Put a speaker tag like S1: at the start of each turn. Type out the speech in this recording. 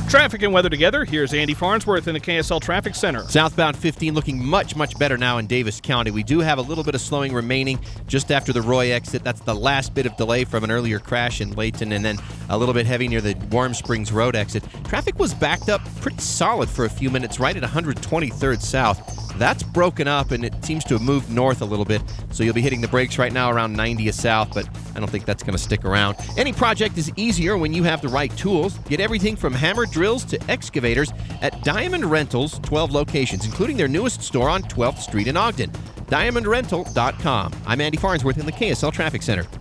S1: Traffic and weather together. Here's Andy Farnsworth in the KSL Traffic Center.
S2: Southbound 15 looking much better now in Davis County. We do have a little bit of slowing remaining just after the Roy exit. That's the last bit of delay from an earlier crash in Layton, and then a little bit heavy near the Warm Springs Road exit. Traffic was backed up pretty solid for a few minutes right at 123rd South. That's broken up, and it seems to have moved north a little bit, so you'll be hitting the brakes right now around 90th South, but I don't think that's going to stick around. Any project is easier when you have the right tools. Get everything from hammer drills to excavators at Diamond Rentals, 12 locations, including their newest store on 12th Street in Ogden. DiamondRental.com. I'm Andy Farnsworth in the KSL Traffic Center.